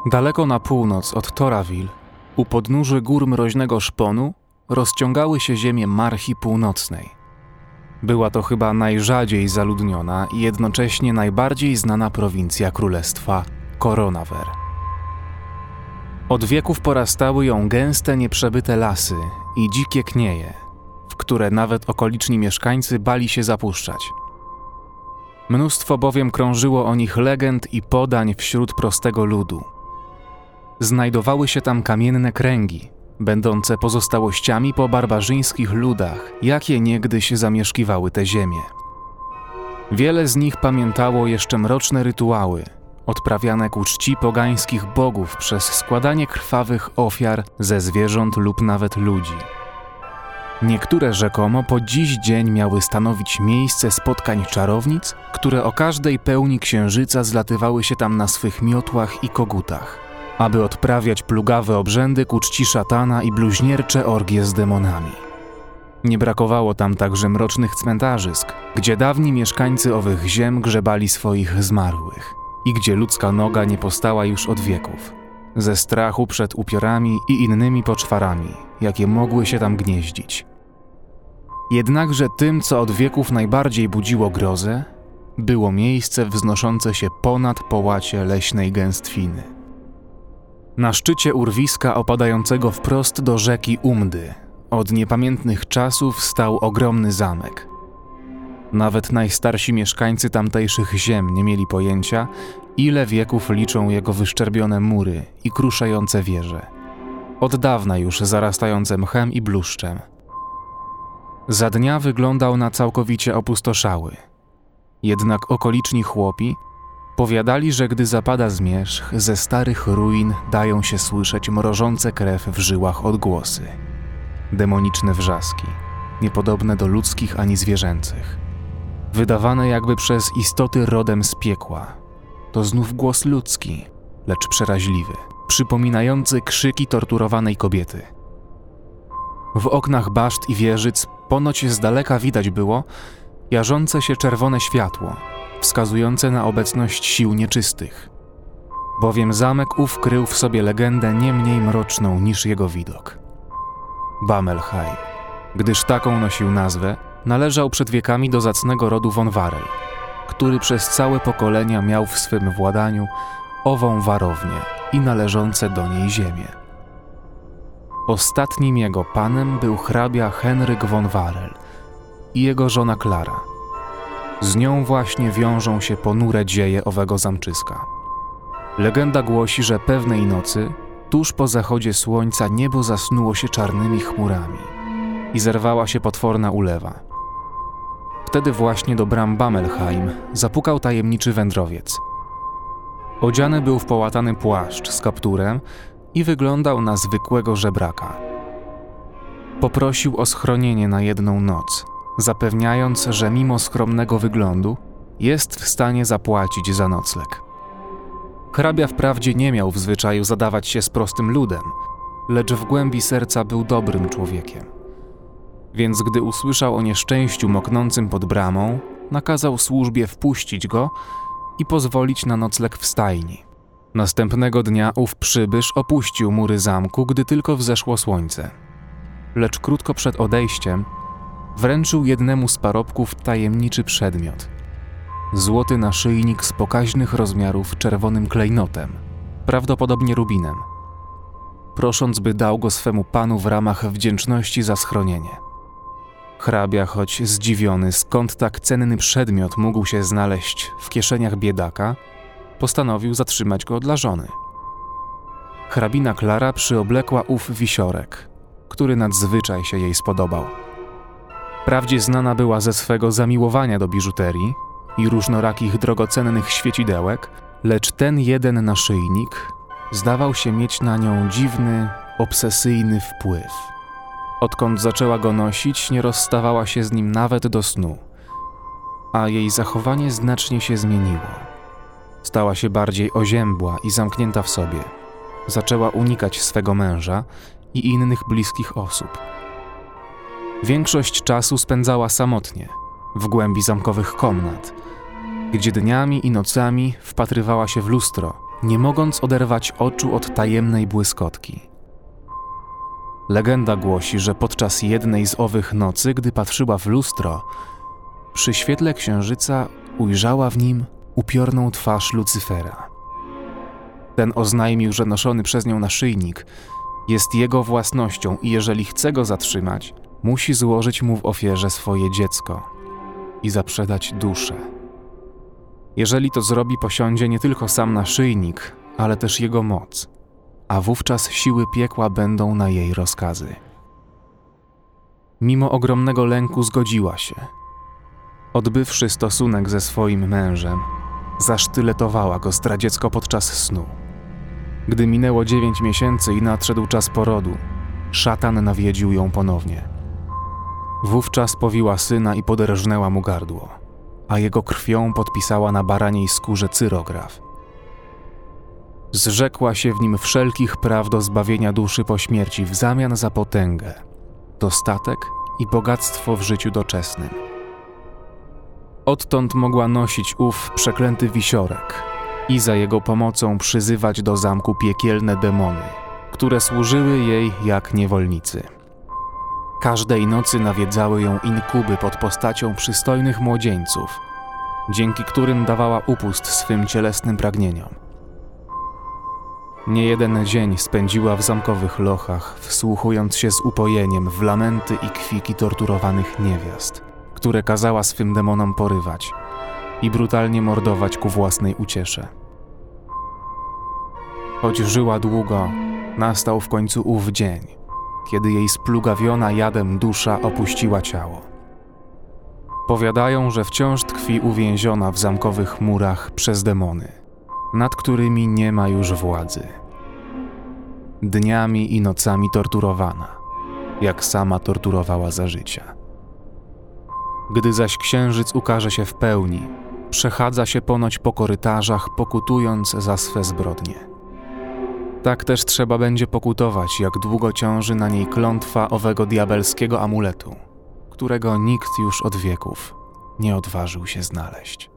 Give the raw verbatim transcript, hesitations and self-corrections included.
Daleko na północ od Thoraville, u podnóży gór Mroźnego Szponu, rozciągały się ziemie Marchi Północnej. Była to chyba najrzadziej zaludniona i jednocześnie najbardziej znana prowincja królestwa Coronaver. Od wieków porastały ją gęste, nieprzebyte lasy i dzikie knieje, w które nawet okoliczni mieszkańcy bali się zapuszczać. Mnóstwo bowiem krążyło o nich legend i podań wśród prostego ludu. Znajdowały się tam kamienne kręgi, będące pozostałościami po barbarzyńskich ludach, jakie niegdyś zamieszkiwały te ziemię. Wiele z nich pamiętało jeszcze mroczne rytuały, odprawiane ku czci pogańskich bogów przez składanie krwawych ofiar ze zwierząt lub nawet ludzi. Niektóre rzekomo po dziś dzień miały stanowić miejsce spotkań czarownic, które o każdej pełni księżyca zlatywały się tam na swych miotłach i kogutach, aby odprawiać plugawe obrzędy ku czci szatana i bluźniercze orgie z demonami. Nie brakowało tam także mrocznych cmentarzysk, gdzie dawni mieszkańcy owych ziem grzebali swoich zmarłych i gdzie ludzka noga nie postała już od wieków, ze strachu przed upiorami i innymi poczwarami, jakie mogły się tam gnieździć. Jednakże tym, co od wieków najbardziej budziło grozę, było miejsce wznoszące się ponad połacie leśnej gęstwiny. Na szczycie urwiska opadającego wprost do rzeki Umdy od niepamiętnych czasów stał ogromny zamek. Nawet najstarsi mieszkańcy tamtejszych ziem nie mieli pojęcia, ile wieków liczą jego wyszczerbione mury i kruszające wieże, od dawna już zarastające mchem i bluszczem. Za dnia wyglądał na całkowicie opustoszały. Jednak okoliczni chłopi powiadali, że gdy zapada zmierzch, ze starych ruin dają się słyszeć mrożące krew w żyłach odgłosy. Demoniczne wrzaski, niepodobne do ludzkich ani zwierzęcych. Wydawane jakby przez istoty rodem z piekła. To znów głos ludzki, lecz przeraźliwy, przypominający krzyki torturowanej kobiety. W oknach baszt i wieżyc ponoć z daleka widać było jarzące się czerwone światło, wskazujące na obecność sił nieczystych. Bowiem zamek ów krył w sobie legendę nie mniej mroczną niż jego widok. Bamelheim, gdyż taką nosił nazwę, należał przed wiekami do zacnego rodu von Warel, który przez całe pokolenia miał w swym władaniu ową warownię i należące do niej ziemię. Ostatnim jego panem był hrabia Henryk von Warel i jego żona Klara. Z nią właśnie wiążą się ponure dzieje owego zamczyska. Legenda głosi, że pewnej nocy, tuż po zachodzie słońca, niebo zasnuło się czarnymi chmurami i zerwała się potworna ulewa. Wtedy właśnie do bram Bamelheim zapukał tajemniczy wędrowiec. Odziany był w połatany płaszcz z kapturem i wyglądał na zwykłego żebraka. Poprosił o schronienie na jedną noc, zapewniając, że mimo skromnego wyglądu jest w stanie zapłacić za nocleg. Hrabia wprawdzie nie miał w zwyczaju zadawać się z prostym ludem, lecz w głębi serca był dobrym człowiekiem. Więc gdy usłyszał o nieszczęściu moknącym pod bramą, nakazał służbie wpuścić go i pozwolić na nocleg w stajni. Następnego dnia ów przybysz opuścił mury zamku, gdy tylko wzeszło słońce. Lecz krótko przed odejściem wręczył jednemu z parobków tajemniczy przedmiot. Złoty naszyjnik z pokaźnych rozmiarów czerwonym klejnotem, prawdopodobnie rubinem, prosząc, by dał go swemu panu w ramach wdzięczności za schronienie. Hrabia, choć zdziwiony, skąd tak cenny przedmiot mógł się znaleźć w kieszeniach biedaka, postanowił zatrzymać go dla żony. Hrabina Klara przyoblekła ów wisiorek, który nadzwyczaj się jej spodobał. Wprawdzie znana była ze swego zamiłowania do biżuterii i różnorakich drogocennych świecidełek, lecz ten jeden naszyjnik zdawał się mieć na nią dziwny, obsesyjny wpływ. Odkąd zaczęła go nosić, nie rozstawała się z nim nawet do snu, a jej zachowanie znacznie się zmieniło. Stała się bardziej oziębła i zamknięta w sobie. Zaczęła unikać swego męża i innych bliskich osób. Większość czasu spędzała samotnie, w głębi zamkowych komnat, gdzie dniami i nocami wpatrywała się w lustro nie mogąc oderwać oczu od tajemnej błyskotki. Legenda głosi, że podczas jednej z owych nocy, gdy patrzyła w lustro, przy świetle księżyca ujrzała w nim upiorną twarz Lucyfera. Ten oznajmił, że noszony przez nią naszyjnik jest jego własnością i jeżeli chce go zatrzymać, musi złożyć mu w ofierze swoje dziecko i zaprzedać duszę. Jeżeli to zrobi, posiądzie nie tylko sam naszyjnik, ale też jego moc, a wówczas siły piekła będą na jej rozkazy. Mimo ogromnego lęku zgodziła się. Odbywszy stosunek ze swoim mężem, zasztyletowała go zdradziecko podczas snu. Gdy minęło dziewięć miesięcy i nadszedł czas porodu, szatan nawiedził ją ponownie. Wówczas powiła syna i poderżnęła mu gardło, a jego krwią podpisała na baraniej skórze cyrograf. Zrzekła się w nim wszelkich praw do zbawienia duszy po śmierci w zamian za potęgę, dostatek i bogactwo w życiu doczesnym. Odtąd mogła nosić ów przeklęty wisiorek i za jego pomocą przyzywać do zamku piekielne demony, które służyły jej jak niewolnicy. Każdej nocy nawiedzały ją inkuby pod postacią przystojnych młodzieńców, dzięki którym dawała upust swym cielesnym pragnieniom. Niejeden dzień spędziła w zamkowych lochach, wsłuchując się z upojeniem w lamenty i kwiki torturowanych niewiast, które kazała swym demonom porywać i brutalnie mordować ku własnej uciesze. Choć żyła długo, nastał w końcu ów dzień, kiedy jej splugawiona jadem dusza opuściła ciało. Powiadają, że wciąż tkwi uwięziona w zamkowych murach przez demony, nad którymi nie ma już władzy. Dniami i nocami torturowana, jak sama torturowała za życia. Gdy zaś księżyc ukaże się w pełni, przechadza się ponoć po korytarzach, pokutując za swe zbrodnie. Tak też trzeba będzie pokutować, jak długo ciąży na niej klątwa owego diabelskiego amuletu, którego nikt już od wieków nie odważył się znaleźć.